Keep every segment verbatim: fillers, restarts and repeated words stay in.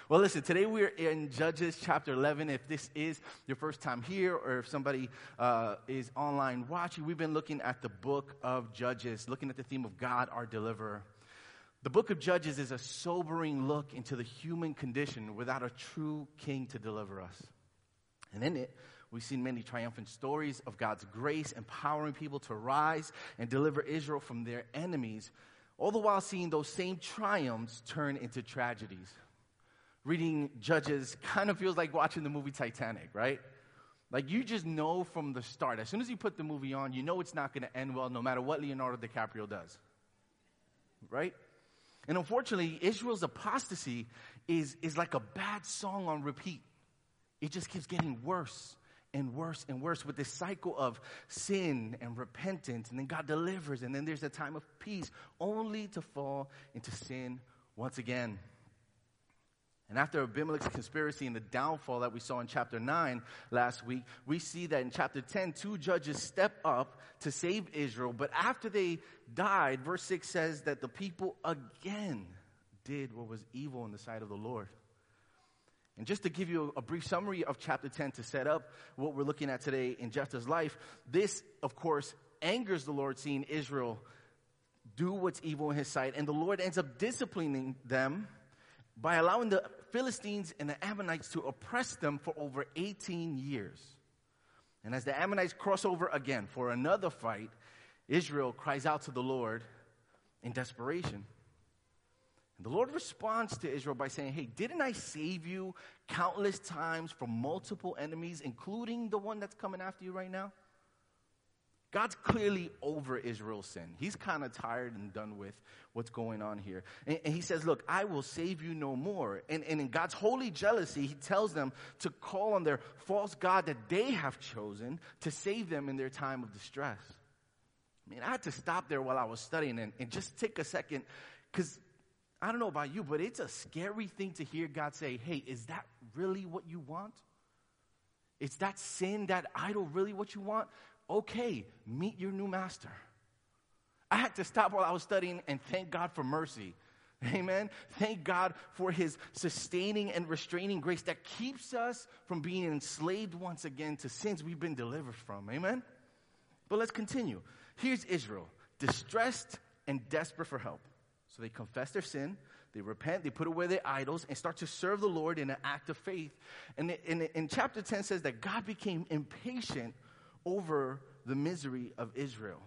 Well, listen, today we're in Judges chapter eleven. If this is your first time here or if somebody uh, is online watching, we've been looking at the book of Judges, looking at the theme of God, our deliverer. The book of Judges is a sobering look into the human condition without a true king to deliver us. And in it, we've seen many triumphant stories of God's grace, empowering people to rise and deliver Israel from their enemies, all the while seeing those same triumphs turn into tragedies. Reading Judges kind of feels like watching the movie Titanic, right? Like you just know from the start. As soon as you put the movie on, you know it's not going to end well no matter what Leonardo DiCaprio does. Right? And unfortunately, Israel's apostasy is, is like a bad song on repeat. It just keeps getting worse and worse and worse with this cycle of sin and repentance. And then God delivers. And then there's a time of peace only to fall into sin once again. And after Abimelech's conspiracy and the downfall that we saw in chapter nine last week, we see that in chapter ten, two judges step up to save Israel. But after they died, verse six says that the people again did what was evil in the sight of the Lord. And just to give you a brief summary of chapter ten to set up what we're looking at today in Jephthah's life, this, of course, angers the Lord seeing Israel do what's evil in his sight. And the Lord ends up disciplining them by allowing the Philistines and the Ammonites to oppress them for over eighteen years. And as the Ammonites cross over again for another fight, Israel cries out to the Lord in desperation. And the Lord responds to Israel by saying, hey, didn't I save you countless times from multiple enemies, including the one that's coming after you right now? God's clearly over Israel's sin. He's kind of tired and done with what's going on here. And, and he says, look, I will save you no more. And, and in God's holy jealousy, he tells them to call on their false god that they have chosen to save them in their time of distress. I mean, I had to stop there while I was studying and, and just take a second, because I don't know about you, but it's a scary thing to hear God say, hey, is that really what you want? Is that sin, that idol, really what you want? Okay, meet your new master. I had to stop while I was studying and thank God for mercy. Amen. Thank God for his sustaining and restraining grace that keeps us from being enslaved once again to sins we've been delivered from. Amen. But let's continue. Here's Israel, distressed and desperate for help. So they confess their sin, they repent, they put away their idols, and start to serve the Lord in an act of faith. And in, in, in chapter ten says that God became impatient over the misery of Israel.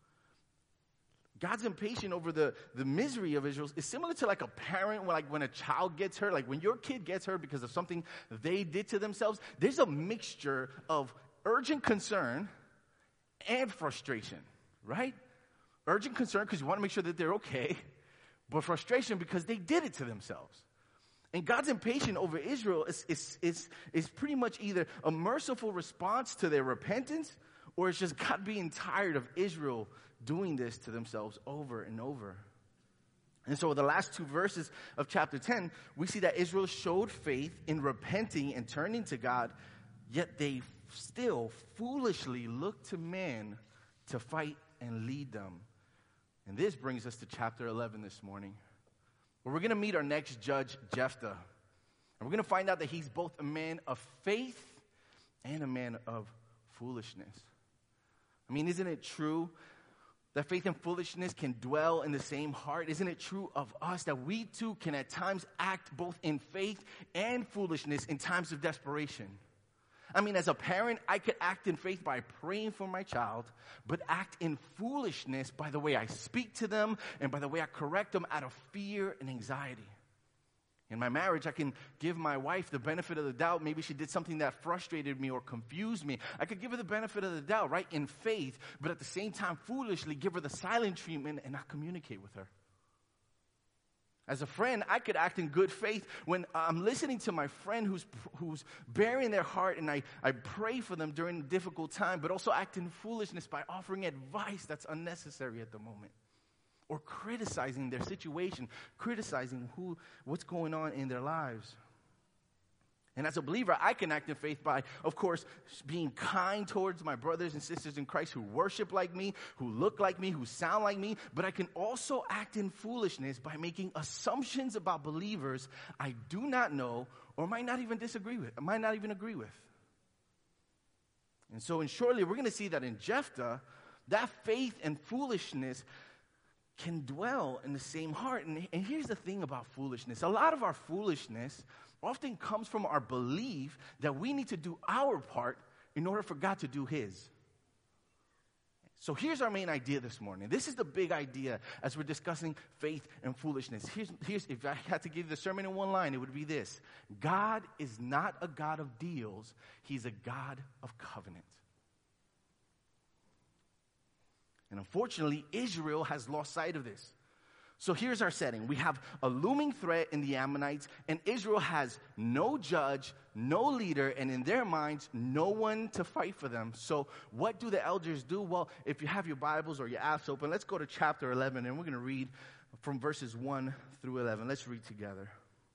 God's impatient over the, the misery of Israel is similar to like a parent, like when a child gets hurt, like when your kid gets hurt because of something they did to themselves. There's a mixture of urgent concern and frustration, right? Urgent concern because you want to make sure that they're okay, but frustration because they did it to themselves. And God's impatience over Israel is, is, is, is pretty much either a merciful response to their repentance, or it's just God being tired of Israel doing this to themselves over and over. And so the last two verses of chapter ten, we see that Israel showed faith in repenting and turning to God, yet they still foolishly look to man to fight and lead them. And this brings us to chapter eleven this morning, where we're going to meet our next judge, Jephthah. And we're going to find out that he's both a man of faith and a man of foolishness. I mean, isn't it true that faith and foolishness can dwell in the same heart? Isn't it true of us that we too can at times act both in faith and foolishness in times of desperation? I mean, as a parent, I could act in faith by praying for my child, but act in foolishness by the way I speak to them and by the way I correct them out of fear and anxiety. In my marriage, I can give my wife the benefit of the doubt. Maybe she did something that frustrated me or confused me. I could give her the benefit of the doubt, right, in faith, but at the same time, foolishly give her the silent treatment and not communicate with her. As a friend, I could act in good faith when I'm listening to my friend who's who's bearing their heart, and I, I pray for them during a difficult time, but also act in foolishness by offering advice that's unnecessary at the moment, or criticizing their situation, criticizing who what's going on in their lives. And as a believer, I can act in faith by, of course, being kind towards my brothers and sisters in Christ who worship like me, who look like me, who sound like me. But I can also act in foolishness by making assumptions about believers I do not know or might not even disagree with, might not even agree with. And so, and shortly, we're going to see that in Jephthah, that faith and foolishness can dwell in the same heart. And, and here's the thing about foolishness. A lot of our foolishness often comes from our belief that we need to do our part in order for God to do his. So here's our main idea this morning. This is the big idea as we're discussing faith and foolishness. Here's, here's if I had to give the sermon in one line, it would be this. God is not a God of deals. He's a God of covenant. And unfortunately, Israel has lost sight of this. So here's our setting. We have a looming threat in the Ammonites, and Israel has no judge, no leader, and in their minds, no one to fight for them. So what do the elders do? Well, if you have your Bibles or your apps open, let's go to chapter eleven, and we're going to read from verses one through eleven. Let's read together.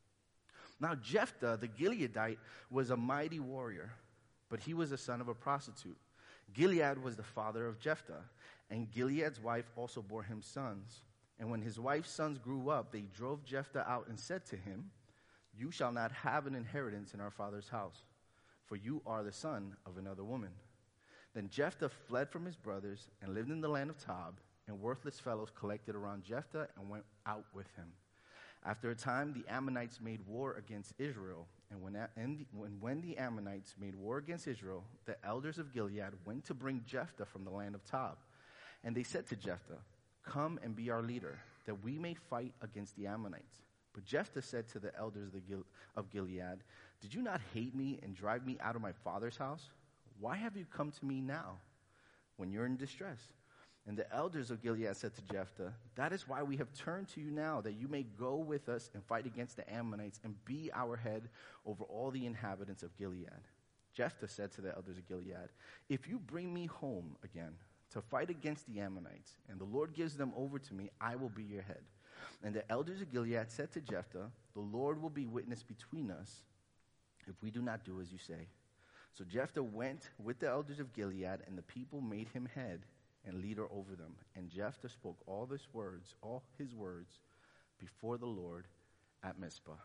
Now Jephthah, the Gileadite, was a mighty warrior, but he was the son of a prostitute. Gilead was the father of Jephthah, and Gilead's wife also bore him sons. And when his wife's sons grew up, they drove Jephthah out and said to him, "You shall not have an inheritance in our father's house, for you are the son of another woman." Then Jephthah fled from his brothers and lived in the land of Tob, and worthless fellows collected around Jephthah and went out with him. After a time, the Ammonites made war against Israel, and when, and when, when the Ammonites made war against Israel, the elders of Gilead went to bring Jephthah from the land of Tob. And they said to Jephthah, "Come and be our leader, that we may fight against the Ammonites." But Jephthah said to the elders of, the Gil- of Gilead, "Did you not hate me and drive me out of my father's house? Why have you come to me now, when you're in distress?" And the elders of Gilead said to Jephthah, "That is why we have turned to you now, that you may go with us and fight against the Ammonites and be our head over all the inhabitants of Gilead." Jephthah said to the elders of Gilead, "If you bring me home again to fight against the Ammonites, and the Lord gives them over to me, I will be your head." And the elders of Gilead said to Jephthah, "The Lord will be witness between us if we do not do as you say." So Jephthah went with the elders of Gilead, and the people made him head and leader over them. And Jephthah spoke all these words, all his words, before the Lord at Mizpah.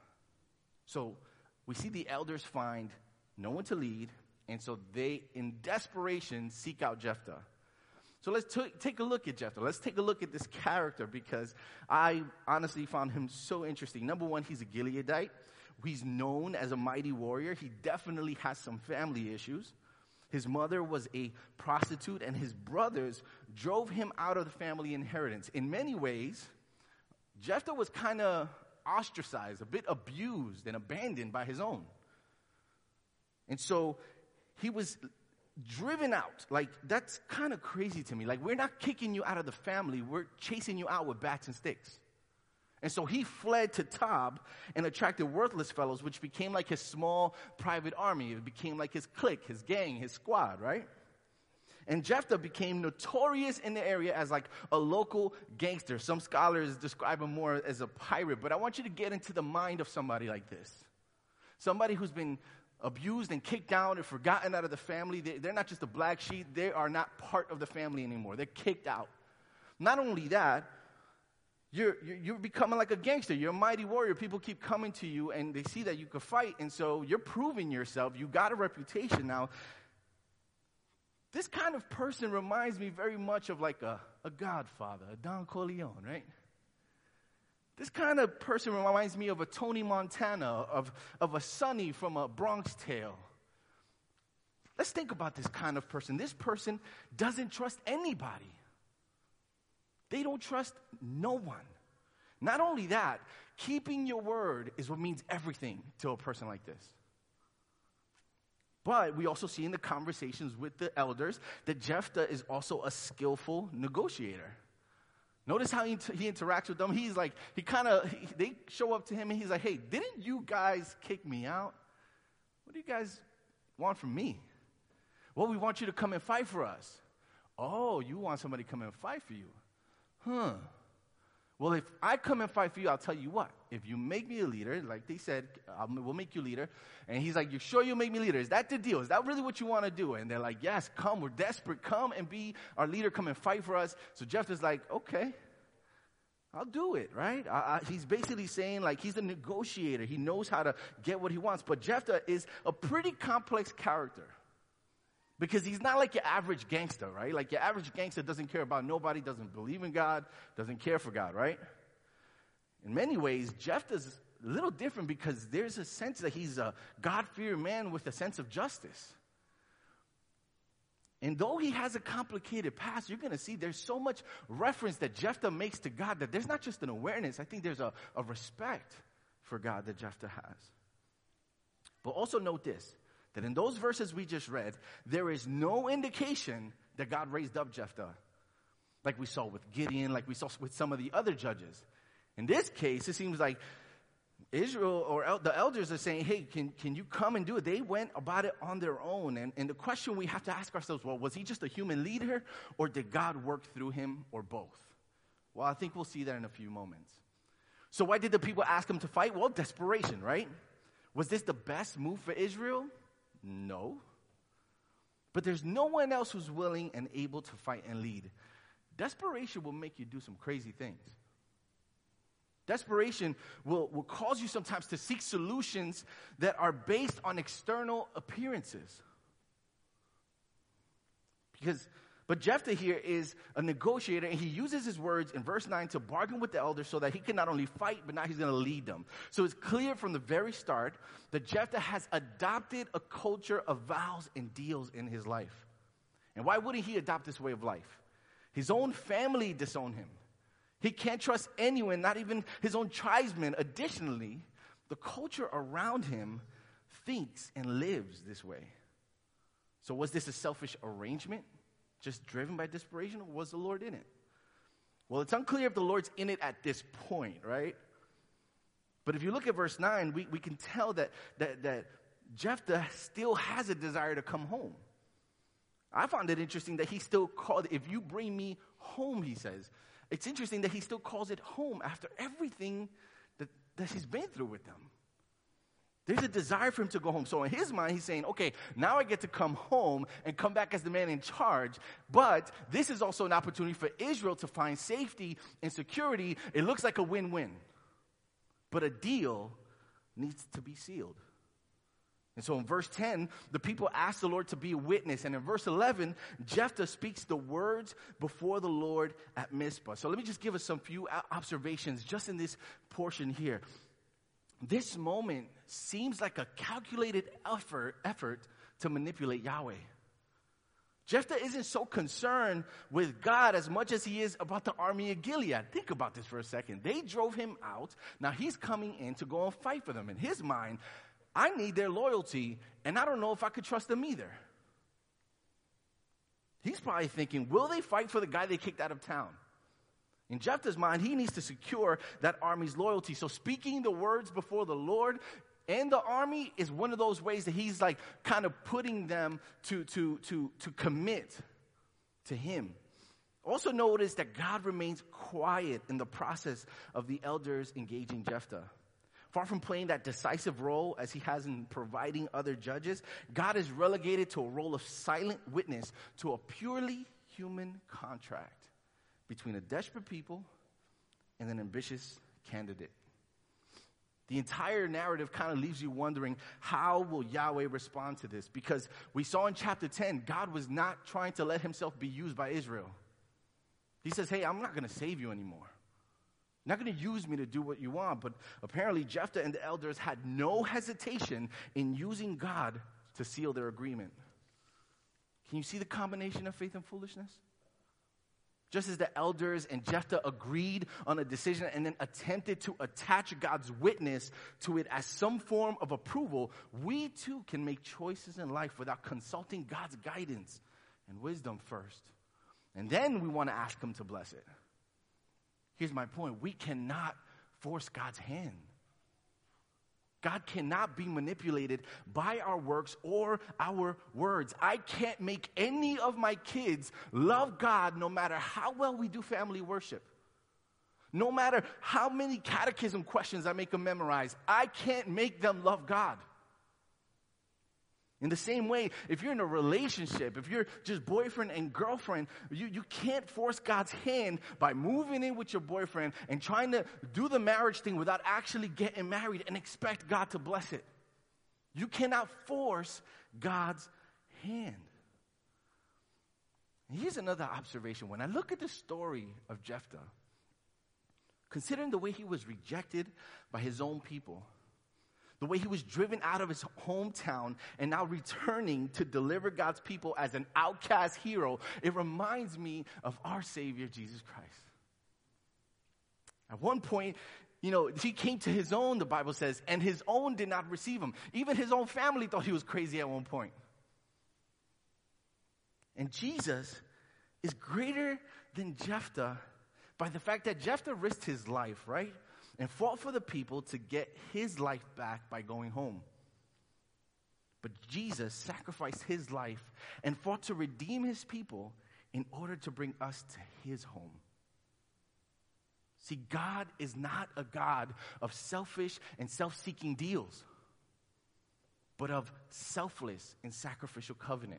So we see the elders find no one to lead, and so they, in desperation, seek out Jephthah. So let's t- take a look at Jephthah. Let's take a look at this character, because I honestly found him so interesting. Number one, he's a Gileadite. He's known as a mighty warrior. He definitely has some family issues. His mother was a prostitute, and his brothers drove him out of the family inheritance. In many ways, Jephthah was kind of ostracized, a bit abused and abandoned by his own. And so he was driven out. Like, that's kind of crazy to me. Like, we're not kicking you out of the family. We're chasing you out with bats and sticks. And so he fled to Tob and attracted worthless fellows, which became like his small private army. It became like his clique, his gang, his squad, right? And Jephthah became notorious in the area as like a local gangster. Some scholars describe him more as a pirate. But I want you to get into the mind of somebody like this. Somebody who's been abused and kicked out and forgotten out of the family. They, they're not just a black sheep. They are not part of the family anymore. They're kicked out. Not only that, you're, you're, you're becoming like a gangster. You're a mighty warrior. People keep coming to you, and they see that you can fight, and so you're proving yourself. You got a reputation now. This kind of person reminds me very much of like a, a Godfather, a Don Corleone, right? This kind of person reminds me of a Tony Montana, of, of a Sonny from a Bronx Tale. Let's think about this kind of person. This person doesn't trust anybody. They don't trust no one. Not only that, keeping your word is what means everything to a person like this. But we also see in the conversations with the elders that Jephthah is also a skillful negotiator. Notice how he, he interacts with them. He's like, he kind of, they show up to him and he's like, "Hey, didn't you guys kick me out? What do you guys want from me?" "Well, we want you to come and fight for us." "Oh, you want somebody to come and fight for you? Huh. Well, if I come and fight for you, I'll tell you what. If you make me a leader, like they said, I'll, we'll make you leader. And he's like, you sure you'll make me leader? Is that the deal? Is that really what you want to do? And they're like, yes, come. We're desperate. Come and be our leader. Come and fight for us. So Jephthah's like, okay, I'll do it, right? I, I, he's basically saying, like, he's a negotiator. He knows how to get what he wants. But Jephthah is a pretty complex character. Because he's not like your average gangster, right? Like your average gangster doesn't care about nobody, doesn't believe in God, doesn't care for God, right? In many ways, Jephthah's a little different because there's a sense that he's a God-fearing man with a sense of justice. And though he has a complicated past, you're going to see there's so much reference that Jephthah makes to God that there's not just an awareness. I think there's a, a respect for God that Jephthah has. But also note this, that in those verses we just read, there is no indication that God raised up Jephthah, like we saw with Gideon, like we saw with some of the other judges. In this case, it seems like Israel or el- the elders are saying, hey, can, can you come and do it? They went about it on their own. And, and the question we have to ask ourselves, well, was he just a human leader, or did God work through him, or both? Well, I think we'll see that in a few moments. So why did the people ask him to fight? Well, desperation, right? Was this the best move for Israel? No. But there's no one else who's willing and able to fight and lead. Desperation will make you do some crazy things. Desperation will, will cause you sometimes to seek solutions that are based on external appearances. Because, but Jephthah here is a negotiator, and he uses his words in verse nine to bargain with the elders so that he can not only fight, but now he's going to lead them. So it's clear from the very start that Jephthah has adopted a culture of vows and deals in his life. And why wouldn't he adopt this way of life? His own family disowned him. He can't trust anyone, not even his own tribesmen. Additionally, the culture around him thinks and lives this way. So was this a selfish arrangement, just driven by desperation, or was the Lord in it? Well, it's unclear if the Lord's in it at this point, right? But if you look at verse nine, we, we can tell that, that, that Jephthah still has a desire to come home. I found it interesting that he still called, if you bring me home, he says. It's interesting that he still calls it home after everything that, that he's been through with them. There's a desire for him to go home. So in his mind, he's saying, okay, now I get to come home and come back as the man in charge. But this is also an opportunity for Israel to find safety and security. It looks like a win-win. But a deal needs to be sealed. And so in verse ten, the people ask the Lord to be a witness. And in verse eleven, Jephthah speaks the words before the Lord at Mizpah. So let me just give us some few observations just in this portion here. This moment seems like a calculated effort, effort to manipulate Yahweh. Jephthah isn't so concerned with God as much as he is about the army of Gilead. Think about this for a second. They drove him out. Now he's coming in to go and fight for them. In his mind, I need their loyalty, and I don't know if I could trust them either. He's probably thinking, will they fight for the guy they kicked out of town? In Jephthah's mind, he needs to secure that army's loyalty. So speaking the words before the Lord and the army is one of those ways that he's like kind of putting them to, to, to, to commit to him. Also notice that God remains quiet in the process of the elders engaging Jephthah. Far from playing that decisive role as he has in providing other judges, God is relegated to a role of silent witness to a purely human contract between a desperate people and an ambitious candidate. The entire narrative kind of leaves you wondering, how will Yahweh respond to this? Because we saw in chapter ten, God was not trying to let himself be used by Israel. He says, hey, I'm not going to save you anymore. You're not going to use me to do what you want. But apparently Jephthah and the elders had no hesitation in using God to seal their agreement. Can you see the combination of faith and foolishness? Just as the elders and Jephthah agreed on a decision and then attempted to attach God's witness to it as some form of approval, we too can make choices in life without consulting God's guidance and wisdom first. And then we want to ask him to bless it. Here's my point. We cannot force God's hand. God cannot be manipulated by our works or our words. I can't make any of my kids love God no matter how well we do family worship. No matter how many catechism questions I make them memorize, I can't make them love God. In the same way, if you're in a relationship, if you're just boyfriend and girlfriend, you, you can't force God's hand by moving in with your boyfriend and trying to do the marriage thing without actually getting married and expect God to bless it. You cannot force God's hand. And here's another observation. When I look at the story of Jephthah, considering the way he was rejected by his own people, the way he was driven out of his hometown and now returning to deliver God's people as an outcast hero, it reminds me of our Savior, Jesus Christ. At one point, you know, he came to his own, the Bible says, and his own did not receive him. Even his own family thought he was crazy at one point. And Jesus is greater than Jephthah by the fact that Jephthah risked his life, right? And fought for the people to get his life back by going home. But Jesus sacrificed his life and fought to redeem his people in order to bring us to his home. See, God is not a God of selfish and self-seeking deals, but of selfless and sacrificial covenant.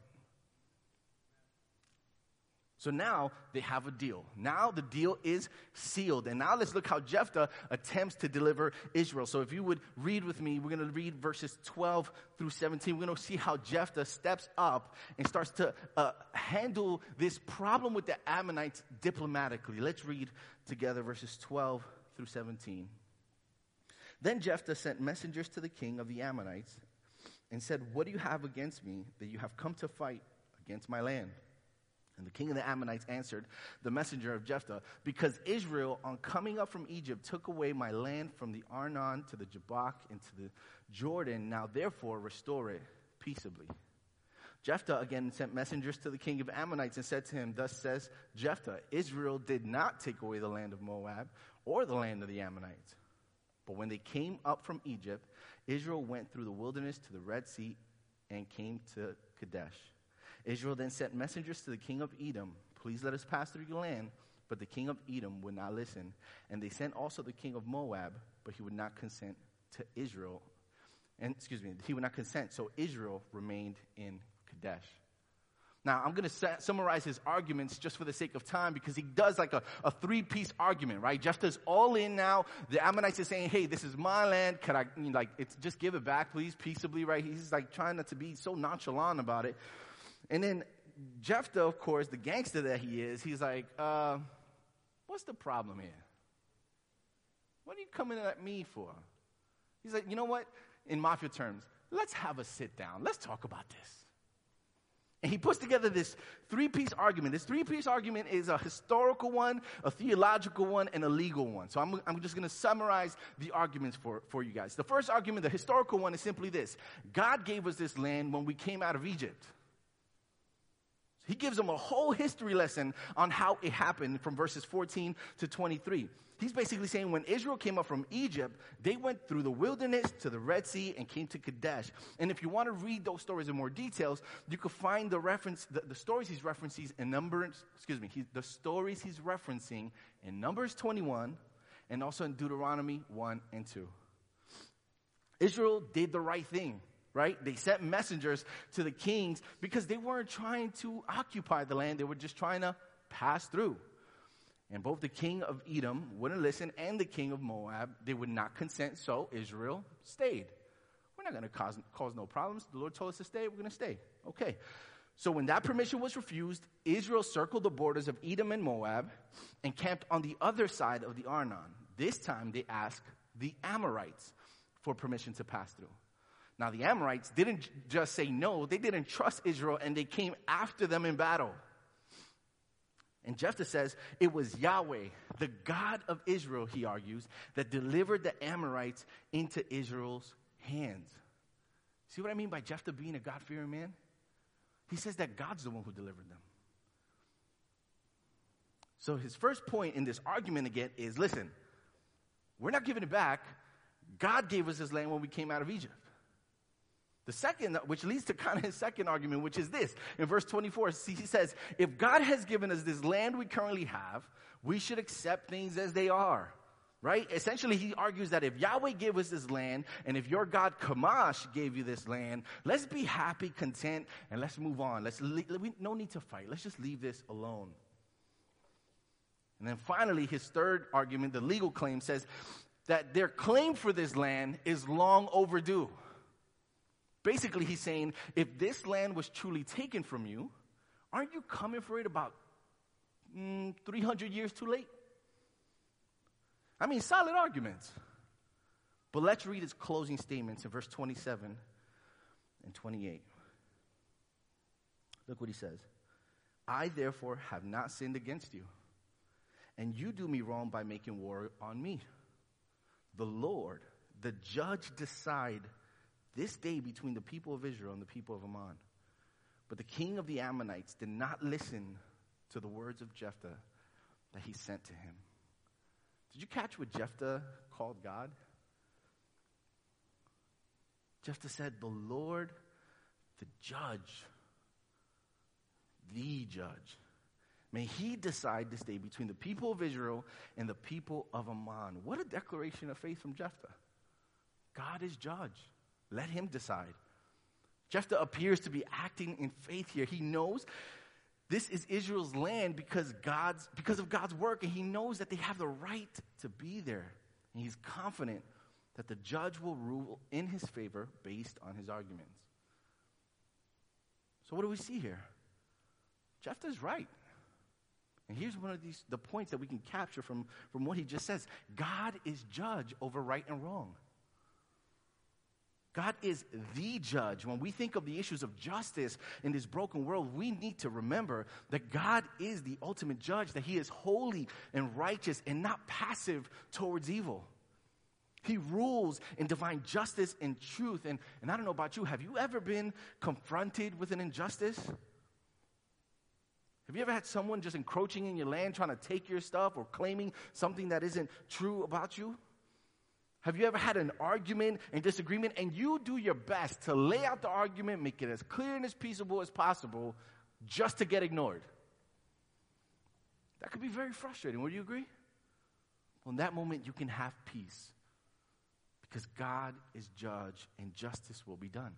So now they have a deal. Now the deal is sealed. And now let's look how Jephthah attempts to deliver Israel. So if you would read with me, we're going to read verses twelve through seventeen. We're going to see how Jephthah steps up and starts to uh, handle this problem with the Ammonites diplomatically. Let's read together verses twelve through seventeen. Then Jephthah sent messengers to the king of the Ammonites and said, "What do you have against me that you have come to fight against my land?" And the king of the Ammonites answered the messenger of Jephthah, "Because Israel, on coming up from Egypt, took away my land from the Arnon to the Jabbok and to the Jordan. Now therefore restore it peaceably." Jephthah again sent messengers to the king of Ammonites and said to him, "Thus says Jephthah, Israel did not take away the land of Moab or the land of the Ammonites. But when they came up from Egypt, Israel went through the wilderness to the Red Sea and came to Kadesh. Israel then sent messengers to the king of Edom, 'Please let us pass through your land.' But the king of Edom would not listen. And they sent also the king of Moab, but he would not consent to Israel. And, excuse me, he would not consent. So Israel remained in Kadesh." Now, I'm going to sa- summarize his arguments just for the sake of time, because he does like a, a three-piece argument, right? Jephthah's all in now. The Ammonites are saying, "Hey, this is my land. Could I, you know, like, it's, just give it back, please, peaceably," right? He's like trying not to be so nonchalant about it. And then Jephthah, of course, the gangster that he is, he's like, uh, what's the problem here? What are you coming at me for? He's like, you know what? In mafia terms, let's have a sit down. Let's talk about this. And he puts together this three-piece argument. This three-piece argument is a historical one, a theological one, and a legal one. So I'm, I'm just going to summarize the arguments for, for you guys. The first argument, the historical one, is simply this. God gave us this land when we came out of Egypt. He gives them a whole history lesson on how it happened from verses fourteen to twenty-three. He's basically saying when Israel came up from Egypt, they went through the wilderness to the Red Sea and came to Kadesh. And if you want to read those stories in more details, you can find the reference, the, the stories he's referencing in Numbers, excuse me, he, the stories he's referencing in Numbers twenty-one and also in Deuteronomy one and two. Israel did the right thing. Right? They sent messengers to the kings because they weren't trying to occupy the land. They were just trying to pass through. And both the king of Edom wouldn't listen and the king of Moab, they would not consent, so Israel stayed. We're not going to cause, cause no problems. The Lord told us to stay, we're going to stay. Okay. So when that permission was refused, Israel circled the borders of Edom and Moab and camped on the other side of the Arnon. This time they asked the Amorites for permission to pass through. Now, the Amorites didn't just say no, they didn't trust Israel, and they came after them in battle. And Jephthah says, it was Yahweh, the God of Israel, he argues, that delivered the Amorites into Israel's hands. See what I mean by Jephthah being a God-fearing man? He says that God's the one who delivered them. So his first point in this argument again is, listen, we're not giving it back. God gave us this land when we came out of Egypt. The second, which leads to kind of his second argument, which is this. In verse twenty-four, he says, if God has given us this land we currently have, we should accept things as they are. Right? Essentially, he argues that if Yahweh gave us this land, and if your God Kamash gave you this land, let's be happy, content, and let's move on. Let's le- we, no need to fight. Let's just leave this alone. And then finally, his third argument, the legal claim, says that their claim for this land is long overdue. Basically, he's saying, if this land was truly taken from you, aren't you coming for it about mm, three hundred years too late? I mean, solid arguments. But let's read his closing statements in verse twenty-seven and twenty-eight. Look what he says. I, therefore, have not sinned against you, and you do me wrong by making war on me. The Lord, the judge, decide this day between the people of Israel and the people of Ammon. But the king of the Ammonites did not listen to the words of Jephthah that he sent to him. Did you catch what Jephthah called God? Jephthah said, the Lord, the judge, the judge. May he decide this day between the people of Israel and the people of Ammon. What a declaration of faith from Jephthah. God is judge. Let him decide. Jephthah appears to be acting in faith here. He knows this is Israel's land because God's because of God's work, and he knows that they have the right to be there. And he's confident that the judge will rule in his favor based on his arguments. So what do we see here? Jephthah's right. And here's one of these the points that we can capture from, from what he just says. God is judge over right and wrong. God is the judge. When we think of the issues of justice in this broken world, we need to remember that God is the ultimate judge, that he is holy and righteous and not passive towards evil. He rules in divine justice and truth. And, and I don't know about you, have you ever been confronted with an injustice? Have you ever had someone just encroaching in your land, trying to take your stuff or claiming something that isn't true about you? Have you ever had an argument and disagreement, and you do your best to lay out the argument, make it as clear and as peaceable as possible, just to get ignored? That could be very frustrating. Would you agree? Well, in that moment, you can have peace because God is judge and justice will be done.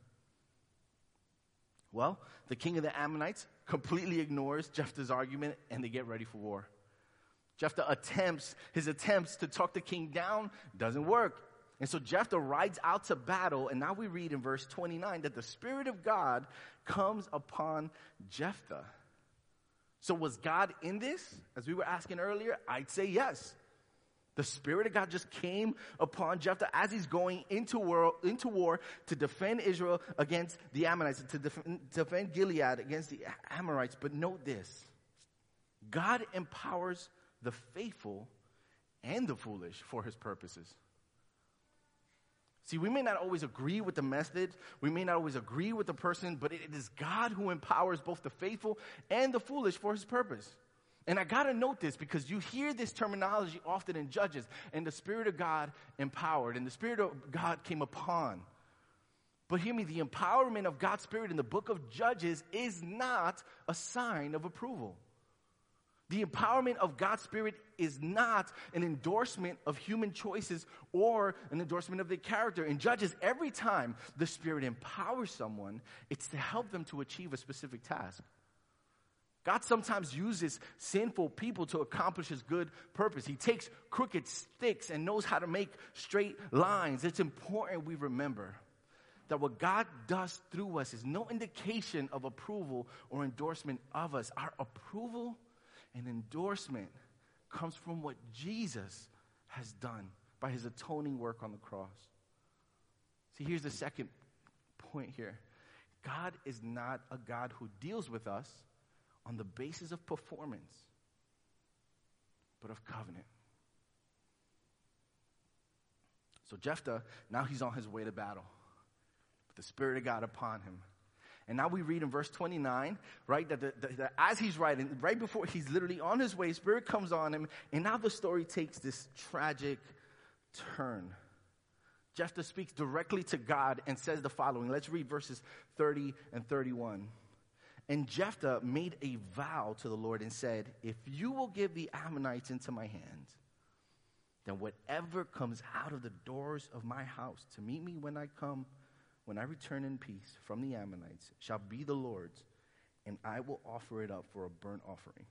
Well, the king of the Ammonites completely ignores Jephthah's argument, and they get ready for war. Jephthah attempts, his attempts to talk the king down doesn't work. And so Jephthah rides out to battle, and now we read in verse twenty-nine that the Spirit of God comes upon Jephthah. So was God in this? As we were asking earlier, I'd say yes. The Spirit of God just came upon Jephthah as he's going into war, into war to defend Israel against the Ammonites, to defend, defend Gilead against the Amorites. But note this, God empowers the faithful and the foolish for his purposes. See, we may not always agree with the method. We may not always agree with the person, but it is God who empowers both the faithful and the foolish for his purpose. And I got to note this because you hear this terminology often in Judges, and the Spirit of God empowered, and the Spirit of God came upon. But hear me, the empowerment of God's Spirit in the book of Judges is not a sign of approval. The empowerment of God's Spirit is not an endorsement of human choices or an endorsement of their character. In Judges, every time the Spirit empowers someone, it's to help them to achieve a specific task. God sometimes uses sinful people to accomplish his good purpose. He takes crooked sticks and knows how to make straight lines. It's important we remember that what God does through us is no indication of approval or endorsement of us. Our approval and endorsement comes from what Jesus has done by his atoning work on the cross. See, here's the second point here. God is not a God who deals with us on the basis of performance, but of covenant. So Jephthah, now he's on his way to battle with the Spirit of God upon him. And now we read in verse twenty-nine, right, that, the, the, that as he's riding, right before he's literally on his way, Spirit comes on him, and now the story takes this tragic turn. Jephthah speaks directly to God and says the following. Let's read verses thirty and thirty-one. And Jephthah made a vow to the Lord and said, if you will give the Ammonites into my hands, then whatever comes out of the doors of my house to meet me when I come, when I return in peace from the Ammonites, shall be the Lord's, and I will offer it up for a burnt offering.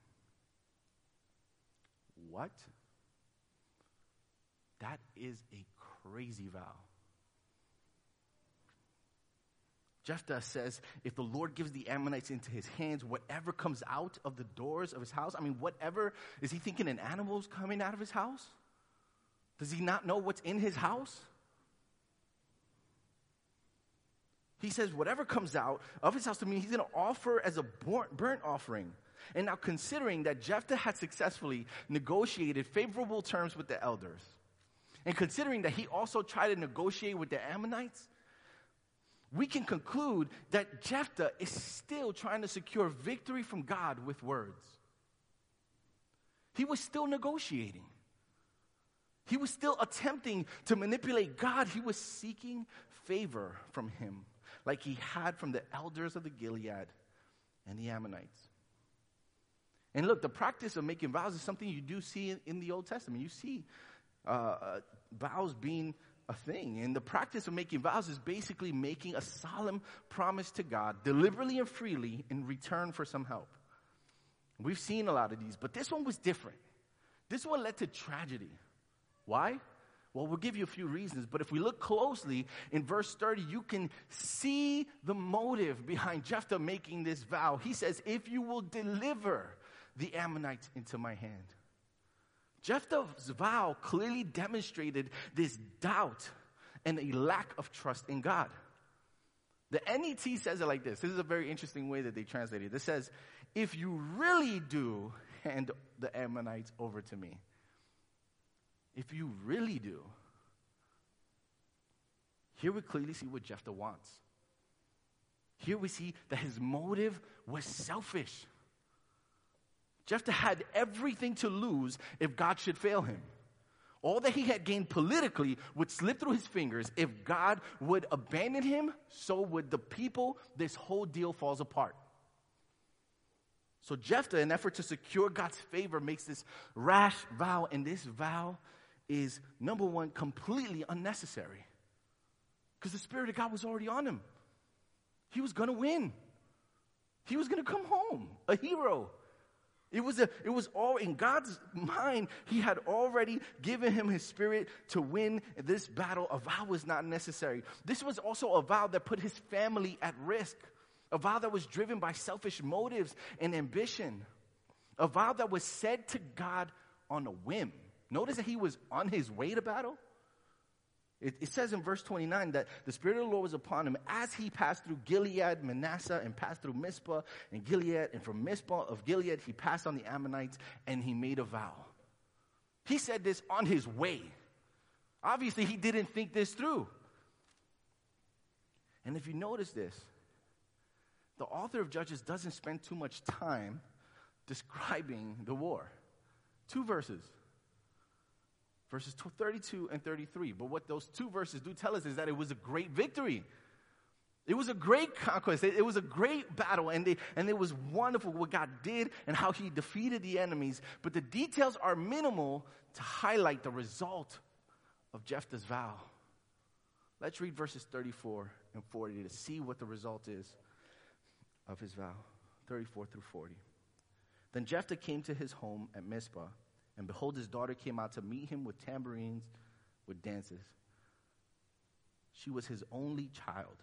What? That is a crazy vow. Jephthah says, if the Lord gives the Ammonites into his hands, whatever comes out of the doors of his house, I mean, whatever, is he thinking an animal's coming out of his house? Does he not know what's in his house? He says, whatever comes out of his house to me, he's going to offer as a burnt offering. And now considering that Jephthah had successfully negotiated favorable terms with the elders, and considering that he also tried to negotiate with the Ammonites, we can conclude that Jephthah is still trying to secure victory from God with words. He was still negotiating. He was still attempting to manipulate God. He was seeking favor from him, like he had from the elders of the Gilead and the Ammonites. And look, the practice of making vows is something you do see in, in the Old Testament. You see uh, uh, vows being a thing. And the practice of making vows is basically making a solemn promise to God, deliberately and freely, in return for some help. We've seen a lot of these, but this one was different. This one led to tragedy. Why? Well, we'll give you a few reasons, but if we look closely in verse thirty, you can see the motive behind Jephthah making this vow. He says, if you will deliver the Ammonites into my hand. Jephthah's vow clearly demonstrated this doubt and a lack of trust in God. The N E T says it like this. This is a very interesting way that they translate it. It says, if you really do hand the Ammonites over to me, if you really do, here we clearly see what Jephthah wants. Here we see that his motive was selfish. Jephthah had everything to lose if God should fail him. All that he had gained politically would slip through his fingers. If God would abandon him, so would the people. This whole deal falls apart. So Jephthah, in an effort to secure God's favor, makes this rash vow, and this vow is, number one, completely unnecessary. Because the Spirit of God was already on him. He was going to win. He was going to come home, a hero. It was, a, it was all in God's mind. He had already given him his Spirit to win this battle. A vow was not necessary. This was also a vow that put his family at risk. A vow that was driven by selfish motives and ambition. A vow that was said to God on a whim. Notice that he was on his way to battle. It, it says in verse twenty-nine that the Spirit of the Lord was upon him as he passed through Gilead, Manasseh, and passed through Mizpah and Gilead. And from Mizpah of Gilead, he passed on the Ammonites, and he made a vow. He said this on his way. Obviously, he didn't think this through. And if you notice this, the author of Judges doesn't spend too much time describing the war. Two verses. Verses thirty-two and thirty-three. But what those two verses do tell us is that it was a great victory. It was a great conquest. It, it was a great battle. And, they, and it was wonderful what God did and how he defeated the enemies. But the details are minimal to highlight the result of Jephthah's vow. Let's read verses thirty-four and forty to see what the result is of his vow. thirty-four through forty. Then Jephthah came to his home at Mizpah. And behold, his daughter came out to meet him with tambourines, with dances. She was his only child.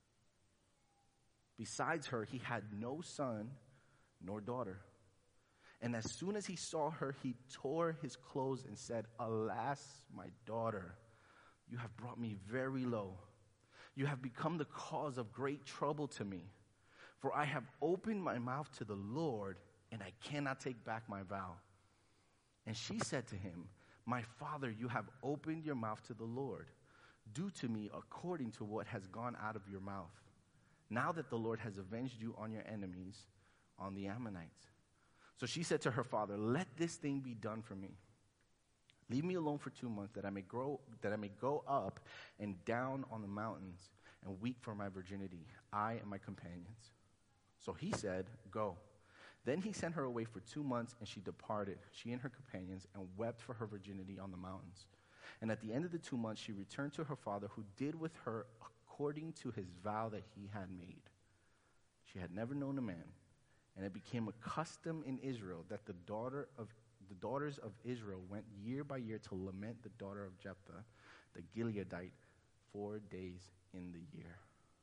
Besides her, he had no son nor daughter. And as soon as he saw her, he tore his clothes and said, alas, my daughter, you have brought me very low. You have become the cause of great trouble to me. For I have opened my mouth to the Lord, and I cannot take back my vow. And she said to him, my father, you have opened your mouth to the Lord. Do to me according to what has gone out of your mouth. Now that the Lord has avenged you on your enemies, on the Ammonites. So she said to her father, let this thing be done for me. Leave me alone for two months that I may grow, that I may go up and down on the mountains and weep for my virginity, I and my companions. So he said, go. Then he sent her away for two months, and she departed, she and her companions, and wept for her virginity on the mountains. And at the end of the two months, she returned to her father, who did with her according to his vow that he had made. She had never known a man, and it became a custom in Israel that the daughter of the daughters of Israel went year by year to lament the daughter of Jephthah, the Gileadite, four days in the year.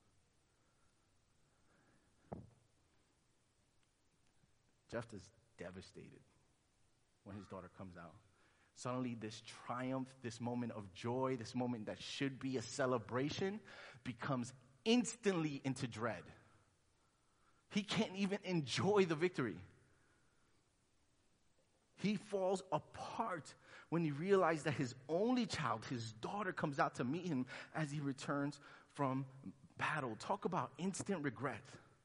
Jephthah's devastated when his daughter comes out. Suddenly this triumph, this moment of joy, this moment that should be a celebration becomes instantly into dread. He can't even enjoy the victory. He falls apart when he realizes that his only child, his daughter, comes out to meet him as he returns from battle. Talk about instant regret.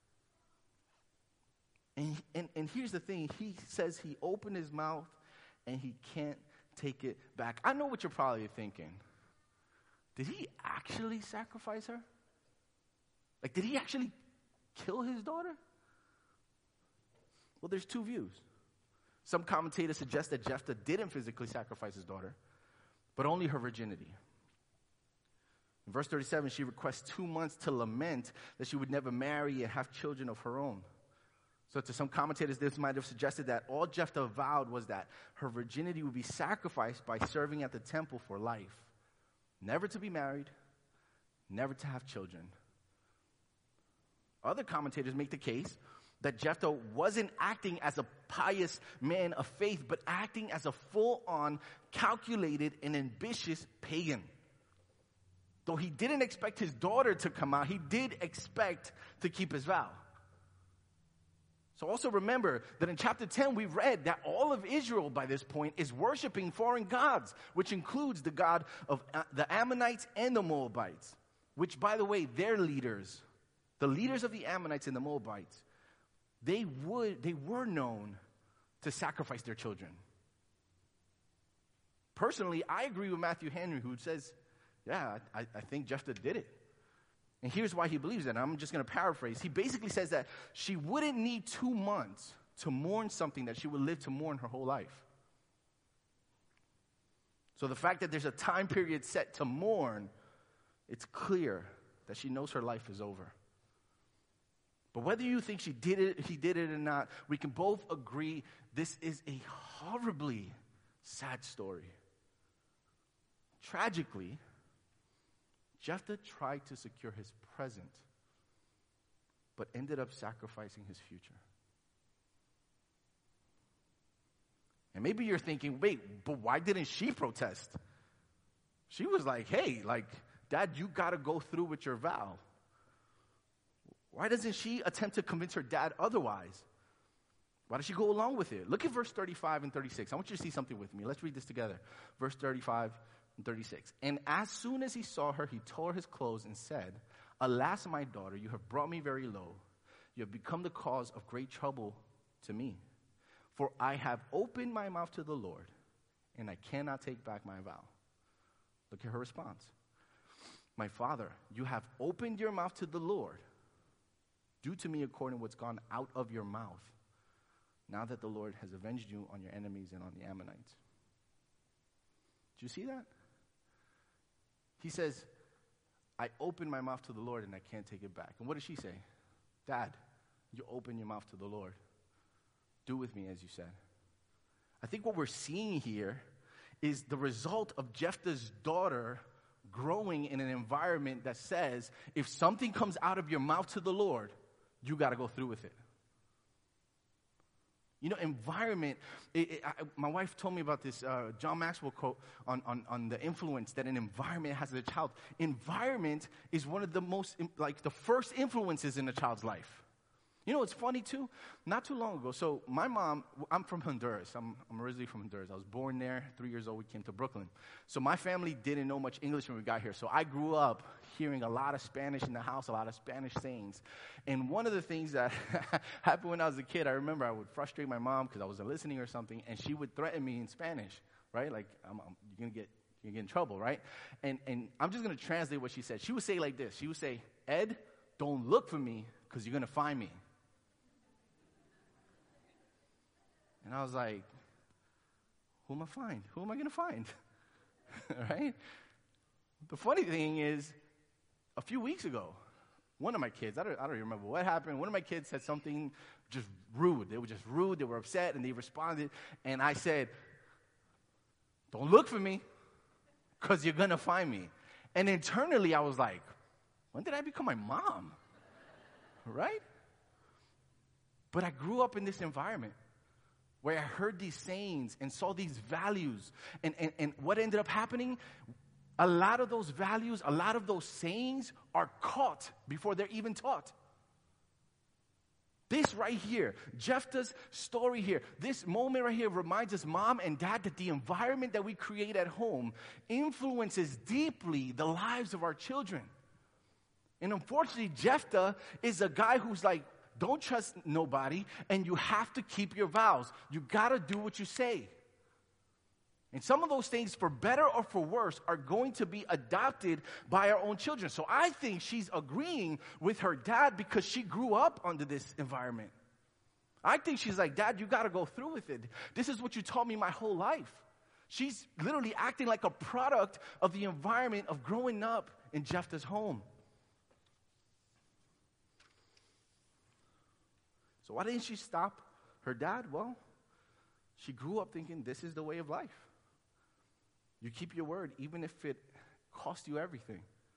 And, and, and here's the thing. He says he opened his mouth and he can't take it back. I know what you're probably thinking. Did he actually sacrifice her? Like, did he actually kill his daughter? Well, there's two views. Some commentators suggest that Jephthah didn't physically sacrifice his daughter, but only her virginity. In verse thirty-seven, she requests two months to lament that she would never marry and have children of her own. So to some commentators, this might have suggested that all Jephthah vowed was that her virginity would be sacrificed by serving at the temple for life. Never to be married, never to have children. Other commentators make the case that Jephthah wasn't acting as a pious man of faith, but acting as a full-on, calculated, and ambitious pagan. Though he didn't expect his daughter to come out, he did expect to keep his vow. So also remember that in chapter ten, we read that all of Israel by this point is worshiping foreign gods, which includes the god of uh, the Ammonites and the Moabites, which, by the way, their leaders, the leaders of the Ammonites and the Moabites, they would, they were known to sacrifice their children. Personally, I agree with Matthew Henry, who says, yeah, I, I think Jephthah did it. And here's why he believes that. I'm just going to paraphrase. He basically says that she wouldn't need two months to mourn something that she would live to mourn her whole life. So the fact that there's a time period set to mourn, it's clear that she knows her life is over. But whether you think she did it, he did it or not, we can both agree this is a horribly sad story. Tragically, Jephthah tried to secure his present, but ended up sacrificing his future. And maybe you're thinking, wait, but why didn't she protest? She was like, hey, like, Dad, you got to go through with your vow. Why doesn't she attempt to convince her dad otherwise? Why does she go along with it? Look at verse thirty-five and thirty-six. I want you to see something with me. Let's read this together. Verse thirty-five and thirty-six. And as soon as he saw her, he tore his clothes and said, Alas, my daughter, you have brought me very low. You have become the cause of great trouble to me. For I have opened my mouth to the Lord, and I cannot take back my vow. Look at her response. My father, you have opened your mouth to the Lord. Do to me according to what's gone out of your mouth, now that the Lord has avenged you on your enemies and on the Ammonites. Do you see that? He says, I opened my mouth to the Lord and I can't take it back. And what does she say? Dad, you open your mouth to the Lord. Do with me as you said. I think what we're seeing here is the result of Jephthah's daughter growing in an environment that says, if something comes out of your mouth to the Lord, you got to go through with it. You know, environment, it, it, I, my wife told me about this uh, John Maxwell quote on, on, on the influence that an environment has in a child. Environment is one of the most, like, the first influences in a child's life. You know, it's funny, too. Not too long ago, so my mom, I'm from Honduras. I'm, I'm originally from Honduras. I was born there. Three years old, we came to Brooklyn. So my family didn't know much English when we got here. So I grew up hearing a lot of Spanish in the house, a lot of Spanish sayings. And one of the things that happened when I was a kid, I remember I would frustrate my mom because I wasn't listening or something, and she would threaten me in Spanish. right? Like, I'm, I'm, you're going to get you're gonna get in trouble, right? And, and I'm just going to translate what she said. She would say like this. She would say, Ed, don't look for me because you're going to find me. And I was like, who am I find? Who am I going to find? Right? The funny thing is, a few weeks ago, one of my kids, I don't, I don't remember what happened. One of my kids said something just rude. They were just rude. They were upset, and they responded. And I said, don't look for me because you're going to find me. And internally, I was like, when did I become my mom? Right? But I grew up in this environment where I heard these sayings and saw these values. And, and, and what ended up happening, a lot of those values, a lot of those sayings are caught before they're even taught. This right here, Jephthah's story here, this moment right here reminds us, mom and dad, that the environment that we create at home influences deeply the lives of our children. And unfortunately, Jephthah is a guy who's like, don't trust nobody, and you have to keep your vows. You got to do what you say. And some of those things, for better or for worse, are going to be adopted by our own children. So I think she's agreeing with her dad because she grew up under this environment. I think she's like, Dad, you got to go through with it. This is what you taught me my whole life. She's literally acting like a product of the environment of growing up in Jephthah's home. So why didn't she stop her dad? Well, she grew up thinking this is the way of life. You keep your word even if it costs you everything.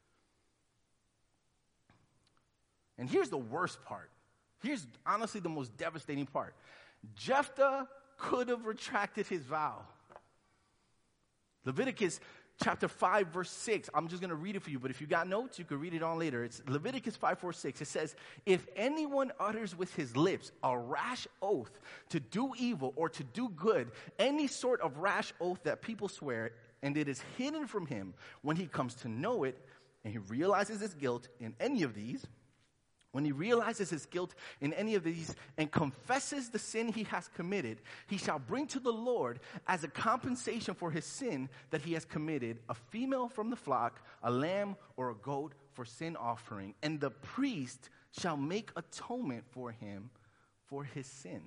And here's the worst part. Here's honestly the most devastating part. Jephthah could have retracted his vow. Leviticus chapter five, verse six. I'm just going to read it for you, but if you got notes, you can read it on later. It's Leviticus five, four, six. It says, if anyone utters with his lips a rash oath to do evil or to do good, any sort of rash oath that people swear, and it is hidden from him, when he comes to know it, and he realizes his guilt in any of these, when he realizes his guilt in any of these and confesses the sin he has committed, he shall bring to the Lord as a compensation for his sin that he has committed a female from the flock, a lamb or a goat for sin offering, and the priest shall make atonement for him for his sin.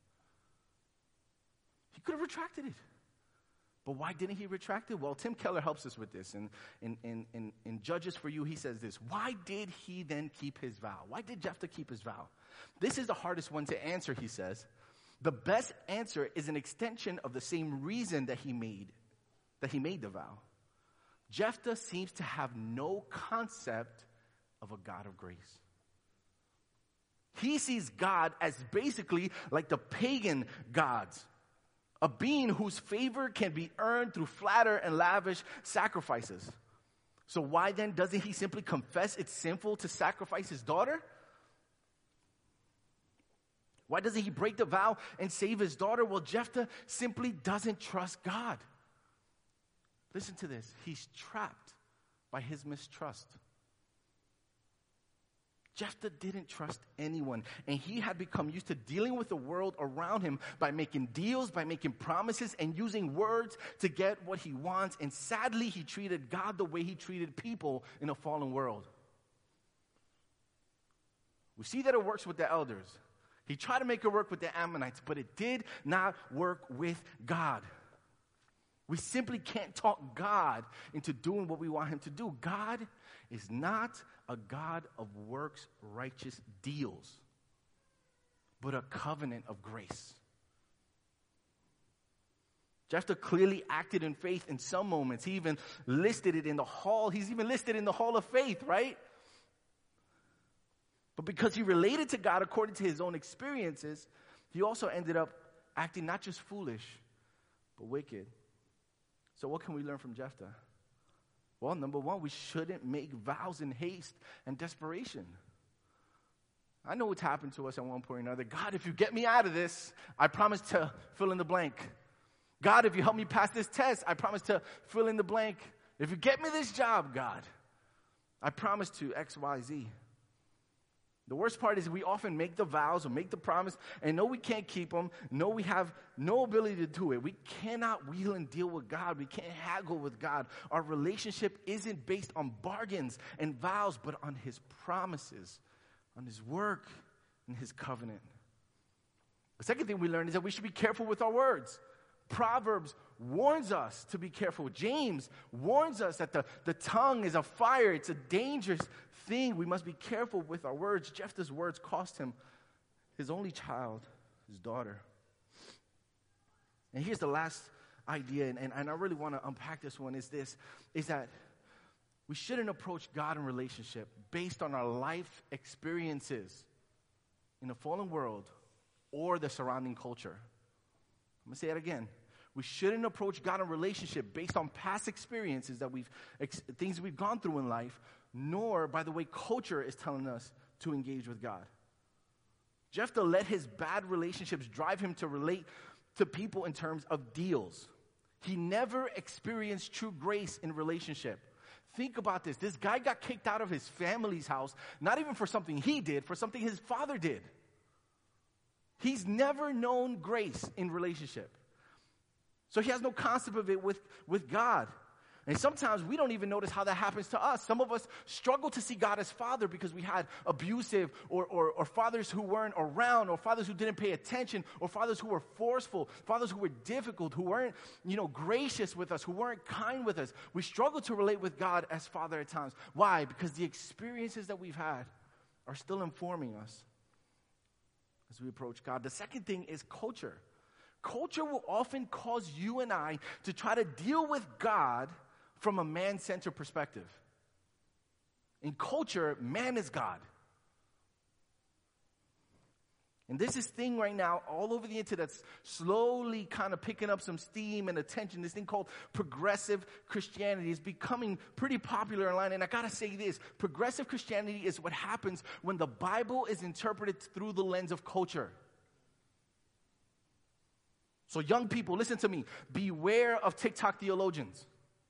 He could have retracted it. But why didn't he retract it? Well, Tim Keller helps us with this. And in, in, in, in Judges for You, he says this. Why did he then keep his vow? Why did Jephthah keep his vow? This is the hardest one to answer, he says. The best answer is an extension of the same reason that he made, that he made the vow. Jephthah seems to have no concept of a God of grace. He sees God as basically like the pagan gods. A being whose favor can be earned through flatter and lavish sacrifices. So why then doesn't he simply confess it's sinful to sacrifice his daughter? Why doesn't he break the vow and save his daughter? Well, Jephthah simply doesn't trust God. Listen to this. He's trapped by his mistrust. Jephthah didn't trust anyone, and he had become used to dealing with the world around him by making deals, by making promises, and using words to get what he wants. And sadly, he treated God the way he treated people in a fallen world. We see that it works with the elders. He tried to make it work with the Ammonites, but it did not work with God. We simply can't talk God into doing what we want him to do. God is not a God of works righteous deals, but a covenant of grace. Jephthah clearly acted in faith in some moments. He even listed it in the hall. He's even listed in the hall of faith, right? But because he related to God according to his own experiences, he also ended up acting not just foolish, but wicked. So what can we learn from Jephthah? Well, number one, we shouldn't make vows in haste and desperation. I know what's happened to us at one point or another. God, if you get me out of this, I promise to fill in the blank. God, if you help me pass this test, I promise to fill in the blank. If you get me this job, God, I promise to X, Y, Z. The worst part is we often make the vows or make the promise and know we can't keep them, know we have no ability to do it. We cannot wheel and deal with God. We can't haggle with God. Our relationship isn't based on bargains and vows, but on his promises, on his work and his covenant. The second thing we learn is that we should be careful with our words. Proverbs warns us to be careful. James warns us that the, the tongue is a fire. It's a dangerous thing. We must be careful with our words. Jephthah's words cost him his only child, his daughter. And here's the last idea, and, and, and I really want to unpack this one, is this, is that we shouldn't approach God in relationship based on our life experiences in a fallen world or the surrounding culture. I'm going to say it again. We shouldn't approach God in relationship based on past experiences that we've, ex- things we've gone through in life, nor by the way culture is telling us to engage with God. Jephthah let his bad relationships drive him to relate to people in terms of deals. He never experienced true grace in relationship. Think about this. This guy got kicked out of his family's house, not even for something he did, for something his father did. He's never known grace in relationship. So he has no concept of it with, with God. And sometimes we don't even notice how that happens to us. Some of us struggle to see God as Father because we had abusive or, or, or fathers who weren't around, or fathers who didn't pay attention, or fathers who were forceful, fathers who were difficult, who weren't, you know, gracious with us, who weren't kind with us. We struggle to relate with God as Father at times. Why? Because the experiences that we've had are still informing us as we approach God. The second thing is culture. Culture will often cause you and I to try to deal with God from a man-centered perspective. In culture, man is God. And there's this thing right now all over the internet that's slowly kind of picking up some steam and attention. This thing called progressive Christianity is becoming pretty popular online. And I got to say this, progressive Christianity is what happens when the Bible is interpreted through the lens of culture. So young people, listen to me. Beware of TikTok theologians.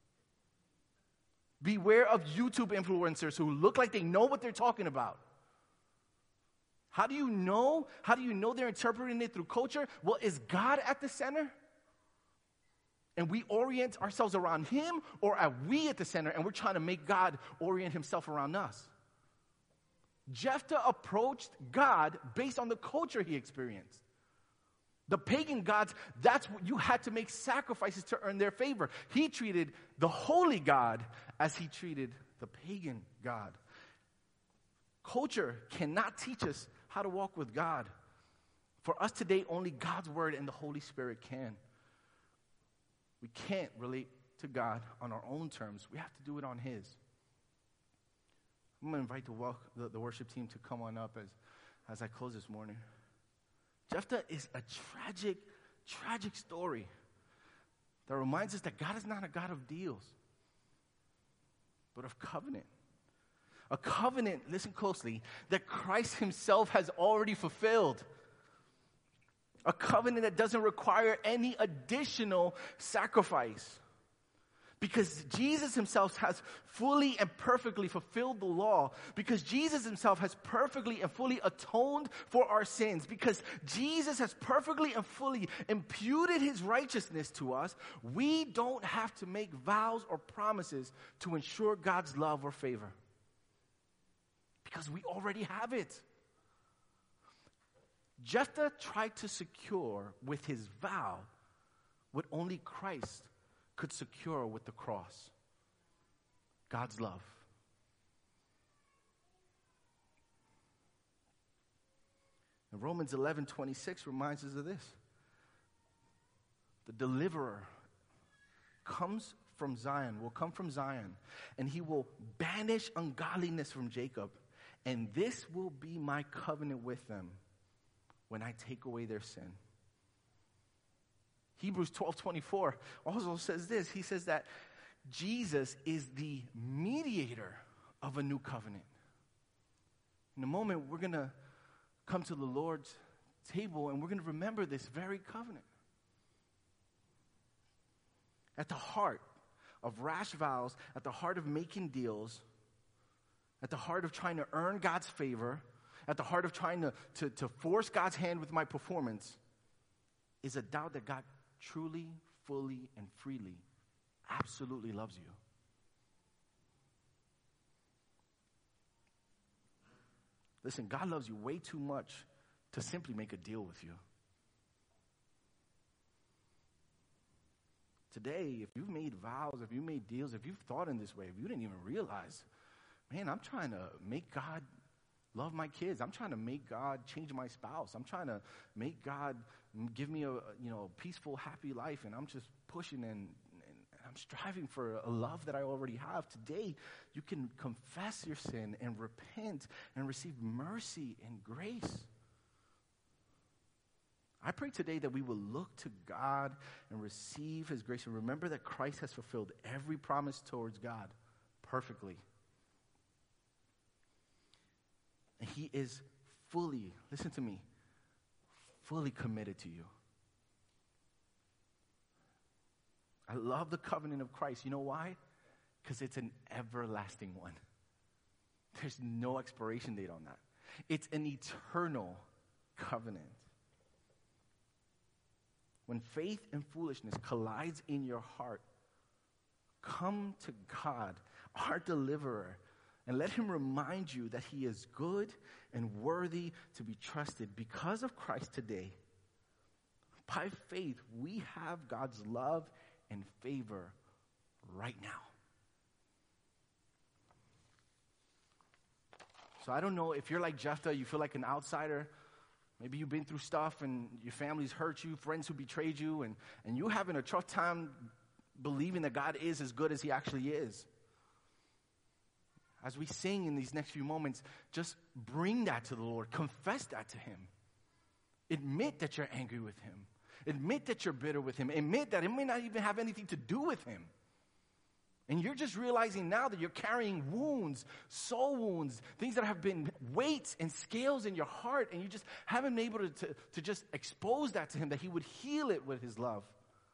Beware of YouTube influencers who look like they know what they're talking about. How do you know? How do you know they're interpreting it through culture? Well, is God at the center? And we orient ourselves around him, or are we at the center and we're trying to make God orient himself around us? Jephthah approached God based on the culture he experienced. The pagan gods, that's what you had to make sacrifices to earn their favor. He treated the holy God as he treated the pagan God. Culture cannot teach us how to walk with God. For us today, only God's word and the Holy Spirit can. We can't relate to God on our own terms. We have to do it on his. I'm going to invite the, wel- the, the worship team to come on up as, as I close this morning. Jephthah is a tragic, tragic story that reminds us that God is not a God of deals, but of covenant. A covenant, listen closely, that Christ himself has already fulfilled. A covenant that doesn't require any additional sacrifice. Because Jesus himself has fully and perfectly fulfilled the law. Because Jesus himself has perfectly and fully atoned for our sins. Because Jesus has perfectly and fully imputed his righteousness to us, we don't have to make vows or promises to ensure God's love or favor. Because we already have it. Jephthah tried to secure with his vow what only Christ could secure with the cross. God's love. And Romans eleven twenty-six reminds us of this. The deliverer comes from Zion, will come from Zion, and he will banish ungodliness from Jacob. And this will be my covenant with them when I take away their sin. Hebrews twelve twenty-four also says this. He says that Jesus is the mediator of a new covenant. In a moment, we're going to come to the Lord's table and we're going to remember this very covenant. At the heart of rash vows, at the heart of making deals, at the heart of trying to earn God's favor, At the heart of trying to, to, to force God's hand with my performance is a doubt that God truly, fully, and freely absolutely loves you. Listen, God loves you way too much to simply make a deal with you. Today, if you've made vows, if you made deals, if you've thought in this way, if you didn't even realize, man, I'm trying to make God love my kids. I'm trying to make God change my spouse. I'm trying to make God give me a, you know, peaceful, happy life, and I'm just pushing and, and I'm striving for a love that I already have. Today, you can confess your sin and repent and receive mercy and grace. I pray today that we will look to God and receive his grace and remember that Christ has fulfilled every promise towards God perfectly. And he is fully, listen to me, fully committed to you. I love the covenant of Christ. You know why? Because it's an everlasting one. There's no expiration date on that. It's an eternal covenant. When faith and foolishness collides in your heart, come to God, our deliverer, and let him remind you that he is good and worthy to be trusted. Because of Christ today, by faith, we have God's love and favor right now. So I don't know if you're like Jephthah, you feel like an outsider. Maybe you've been through stuff and your family's hurt you, friends who betrayed you, and, and you're having a tough time believing that God is as good as he actually is. As we sing in these next few moments, just bring that to the Lord. Confess that to him. Admit that you're angry with him. Admit that you're bitter with him. Admit that it may not even have anything to do with him. And you're just realizing now that you're carrying wounds, soul wounds, things that have been weights and scales in your heart, and you just haven't been able to, to, to just expose that to him, that he would heal it with his love.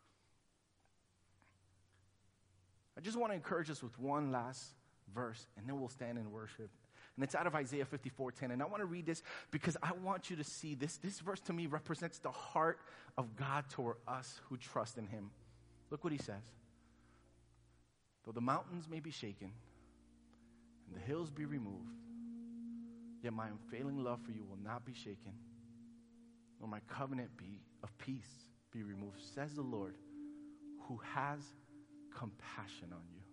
I just want to encourage us with one last verse, and then we'll stand and worship. And it's out of Isaiah fifty-four ten. And I want to read this because I want you to see this. This verse to me represents the heart of God toward us who trust in him. Look what he says. Though the mountains may be shaken and the hills be removed, yet my unfailing love for you will not be shaken, nor my covenant be of peace be removed, says the Lord, who has compassion on you.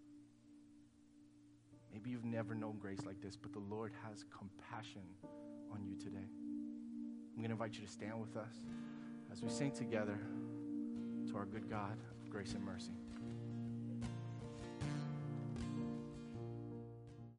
Maybe you've never known grace like this, but the Lord has compassion on you today. I'm going to invite you to stand with us as we sing together to our good God of grace and mercy.